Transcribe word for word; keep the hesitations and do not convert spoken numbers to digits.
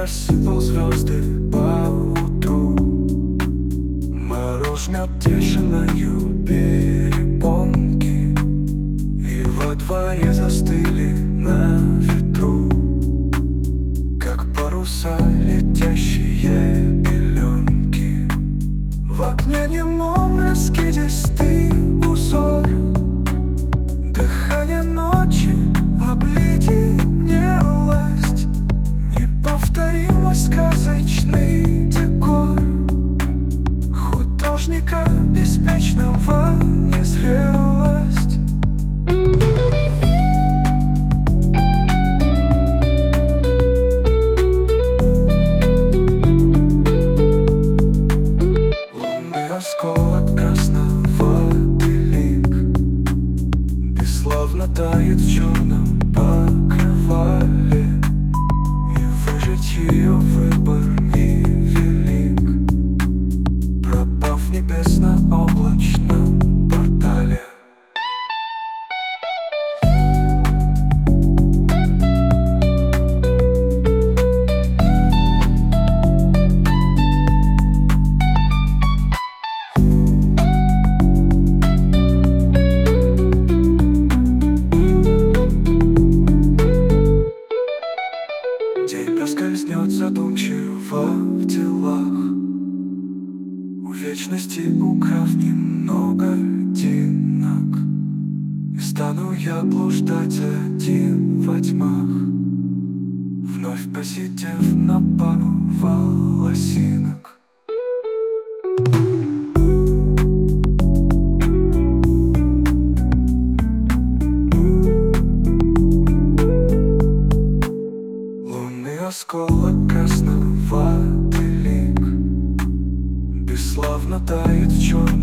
рассыпал звезды по утру. Мороз мёт тишиною перепонки, и во дворе застыли на ветру, как паруса летящие пеленки. В окне немом раскидистый узор, дыхание ночи, обледенелость, неповторимый сказочный декор художника беспечного незрелость. Лунный осколок красного лик бесславно тает в черном покрывале, и выжить ее выбор невелик, пропав в небесно-облачном портале. День проскользнет задумчиво в делах, у вечности украв немного денег, и стану я блуждать один во тьмах, вновь посидев на пару волосинок. Осколок красного лик бесславно тает в черном